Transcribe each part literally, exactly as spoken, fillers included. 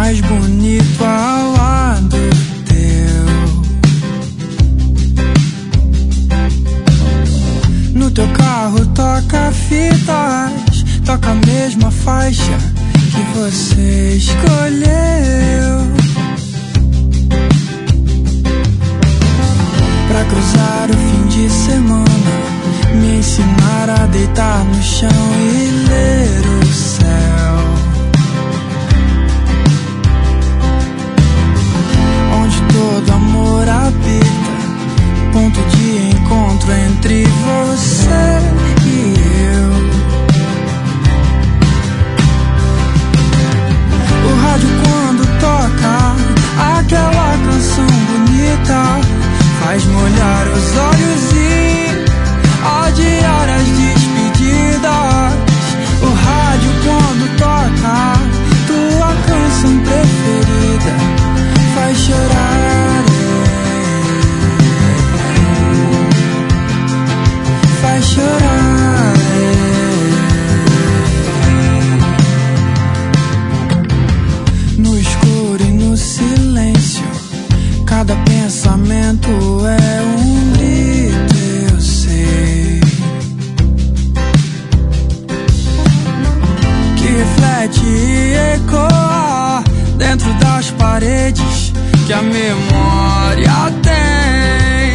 mais bonito ao lado teu. No teu carro toca fitas, toca a mesma faixa que você escolheu. Pra cruzar o fim de semana, me ensinar a deitar no chão e ler o céu. Onde todo amor habita, ponto de encontro entre você e eu. O rádio quando toca aquela canção bonita, faz molhar os olhos e adiar as despedidas. O rádio quando toca tua canção preferida, faz chorar, faz chorar. No escuro e no silêncio, cada pensamento é um grito, eu sei, que reflete e ecoa dentro das paredes que a memória tem.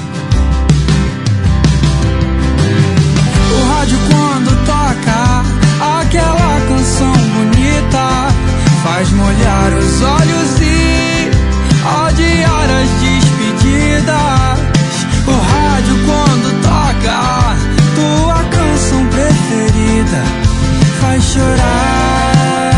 O rádio quando toca aquela canção bonita, faz molhar os olhos e adiar as despedidas. O rádio quando toca tua canção preferida, faz chorar.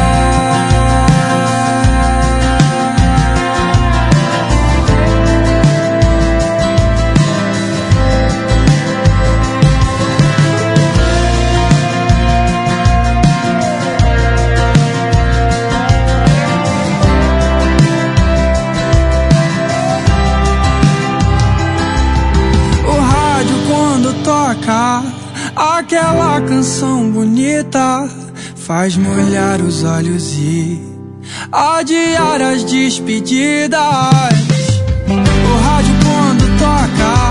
Toca aquela canção bonita, faz molhar os olhos e adiar as despedidas. O rádio quando toca